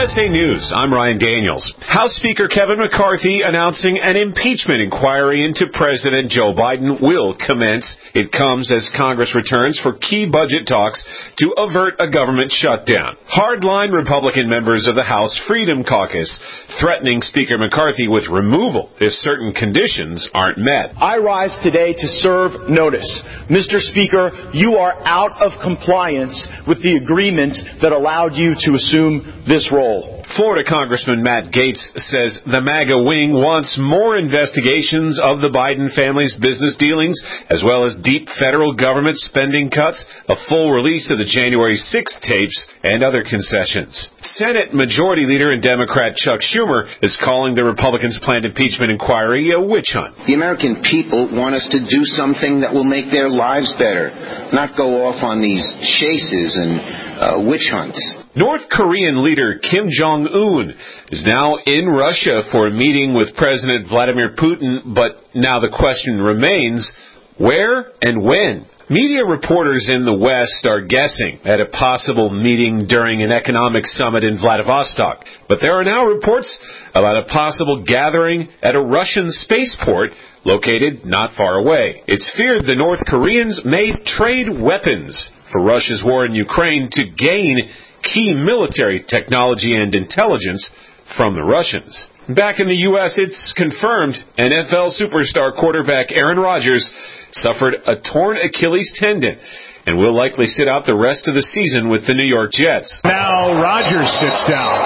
USA News, I'm Ryan Daniels. House Speaker Kevin McCarthy announcing an impeachment inquiry into President Joe Biden will commence. It comes as Congress returns for key budget talks to avert a government shutdown. Hardline Republican members of the House Freedom Caucus threatening Speaker McCarthy with removal if certain conditions aren't met. I rise today to serve notice. Mr. Speaker, you are out of compliance with the agreement that allowed you to assume this role. Florida Congressman Matt Gaetz says the MAGA wing wants more investigations of the Biden family's business dealings, as well as deep federal government spending cuts, a full release of the January 6th tapes, and other concessions. Senate Majority Leader and Democrat Chuck Schumer is calling the Republicans' planned impeachment inquiry a witch hunt. The American people want us to do something that will make their lives better, not go off on these chases and witch hunts. North Korean leader Kim Jong-un is now in Russia for a meeting with President Vladimir Putin, but now the question remains, where and when? Media reporters in the West are guessing at a possible meeting during an economic summit in Vladivostok, but there are now reports about a possible gathering at a Russian spaceport located not far away. It's feared the North Koreans may trade weapons for Russia's war in Ukraine to gain key military technology and intelligence from the Russians. Back in the U.S., it's confirmed NFL superstar quarterback Aaron Rodgers suffered a torn Achilles tendon and will likely sit out the rest of the season with the New York Jets. Now Rodgers sits down.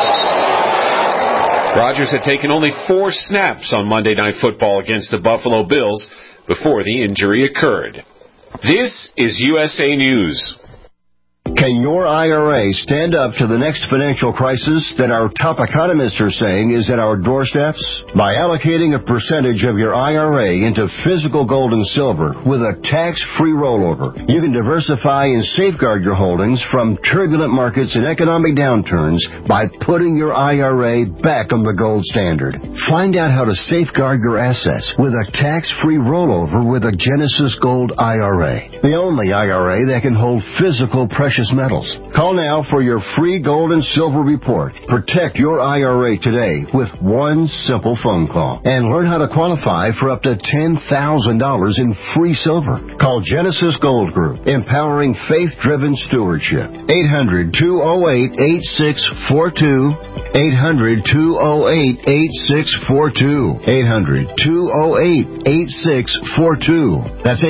Rodgers had taken only 4 snaps on Monday Night Football against the Buffalo Bills before the injury occurred. This is USA News. Can your IRA stand up to the next financial crisis that our top economists are saying is at our doorsteps? By allocating a percentage of your IRA into physical gold and silver with a tax-free rollover, you can diversify and safeguard your holdings from turbulent markets and economic downturns by putting your IRA back on the gold standard. Find out how to safeguard your assets with a tax-free rollover with a Genesis Gold IRA, the only IRA that can hold physical precious metals. Call now for your free gold and silver report. Protect your IRA today with one simple phone call and learn how to qualify for up to $10,000 in free silver. Call Genesis Gold Group, empowering faith-driven stewardship. 800-208-8642. 800-208-8642. 800-208-8642. That's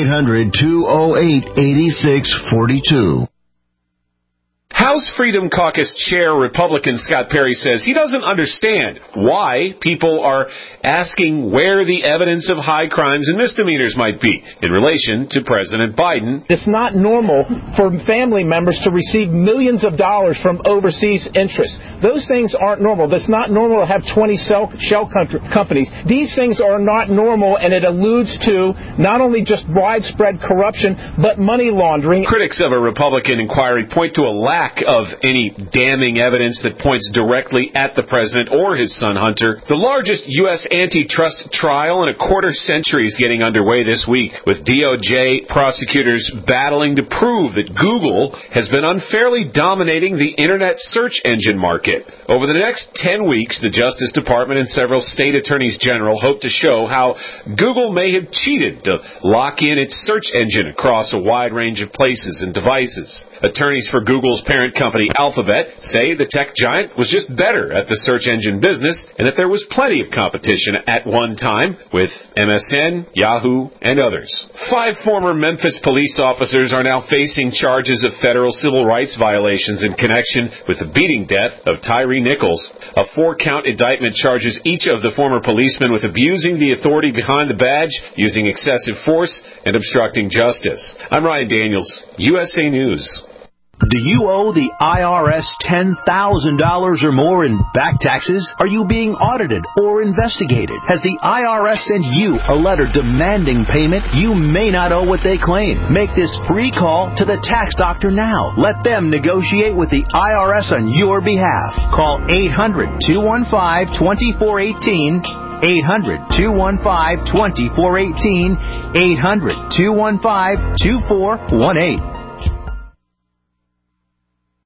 800-208-8642. House Freedom Caucus Chair Republican Scott Perry says he doesn't understand why people are asking where the evidence of high crimes and misdemeanors might be in relation to President Biden. It's not normal for family members to receive millions of dollars from overseas interests. Those things aren't normal. It's not normal to have 20 shell companies. These things are not normal, and it alludes to not only just widespread corruption, but money laundering. Critics of a Republican inquiry point to a lack of any damning evidence that points directly at the president or his son Hunter. The largest U.S. antitrust trial in a quarter century is getting underway this week, with DOJ prosecutors battling to prove that Google has been unfairly dominating the internet search engine market. Over the next 10 weeks, the Justice Department and several state attorneys general hope to show how Google may have cheated to lock in its search engine across a wide range of places and devices. Attorneys for Google's parent company Alphabet say the tech giant was just better at the search engine business and that there was plenty of competition at one time with MSN, Yahoo, and others. 5 former Memphis police officers are now facing charges of federal civil rights violations in connection with the beating death of Tyree Nichols. A 4-count indictment charges each of the former policemen with abusing the authority behind the badge, using excessive force, and obstructing justice. I'm Ryan Daniels, USA News. Do you owe the IRS $10,000 or more in back taxes? Are you being audited or investigated? Has the IRS sent you a letter demanding payment? You may not owe what they claim. Make this free call to the tax doctor now. Let them negotiate with the IRS on your behalf. Call 800-215-2418. 800-215-2418. 800-215-2418.